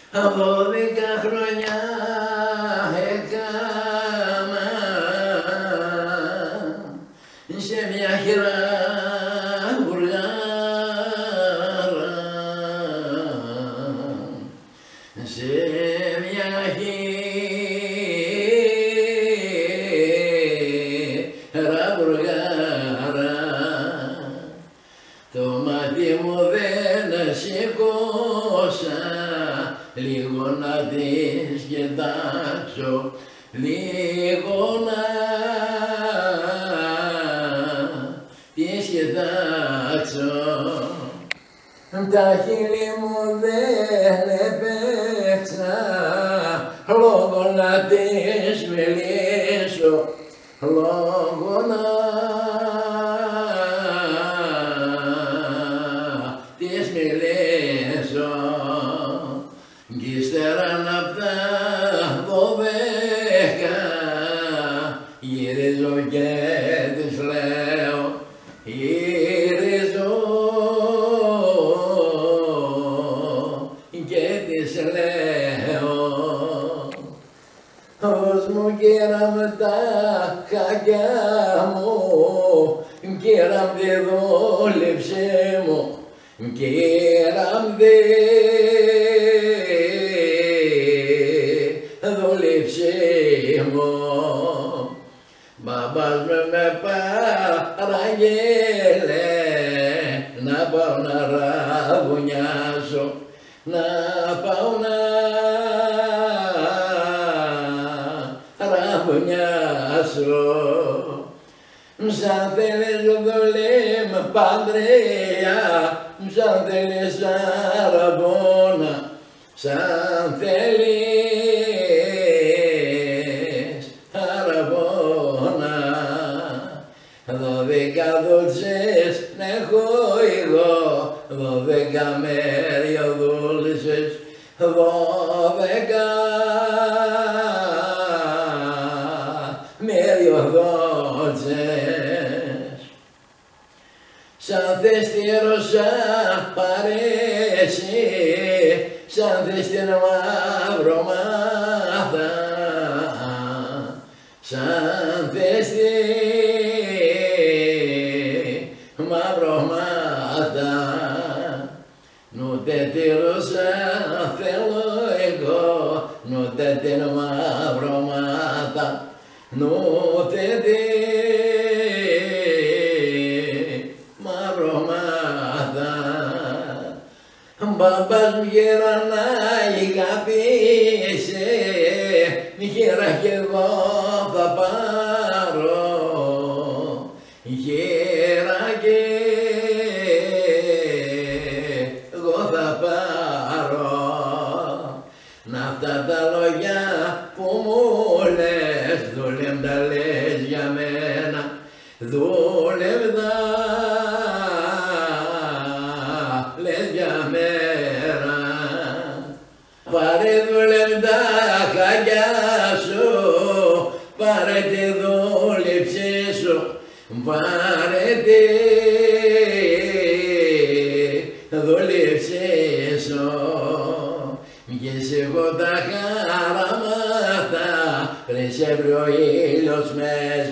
12 χρόνια έκαμα σε μια χειράβουργα σε μια χειράβουργα το μάτι μου δεν σηκώσα λίγο να τις κοιτάξω, λίγο να τις κοιτάξω. Τα χείλη μου δεν έπαιξα λόγω να τις μιλήσω, λόγω να τις μιλήσω. Κι ύστερα απ' τα 12 γυρίζω και της λέω, γυρίζω και της λέω, ως μου κύρα με τα χάκια μου, κύρα μ' τη δούλεψή μου, κύρα μ' τη δούλεψή μου. Μπαμπάς με παραγγείλε να πάω να ραβουνιάσω, να πάω να ραβουνιάσω. Σαν θέλεις δουλεύει με παντρέα, σαν θέλεις αραβώνα, σαν θέλεις αραβώνα. 12 δούλτσες να έχω εγώ, 12 μέρια δούλτσες, 12 μέρια δούλτσες. Σαν θες τη ρώσα παρέσει, σαν θες την μαυρομάδα, σαν θες τη μαυρομάδα. Νούτε τη ρώσα θέλω εγώ, νούτε την μαυρομάδα, νούτε τη μαυρομάδα. Μπαμπάς μου γέρα να ηγαπήσει, γέρα κι εγώ θα πάρω, γέρα κι εγώ θα πάρω. Να αυτά τα λόγια που μου λες, δούλευ' τα λες για μένα, δούλευ' τα λες για μένα. Πάρε δούλευ' τα χάκια σου, πάρε τη δούλεψή σου, πάρε τη δούλεψή σου. Κι σηκώ τα χαραμάτα, πριν σε βρει ο ήλιος με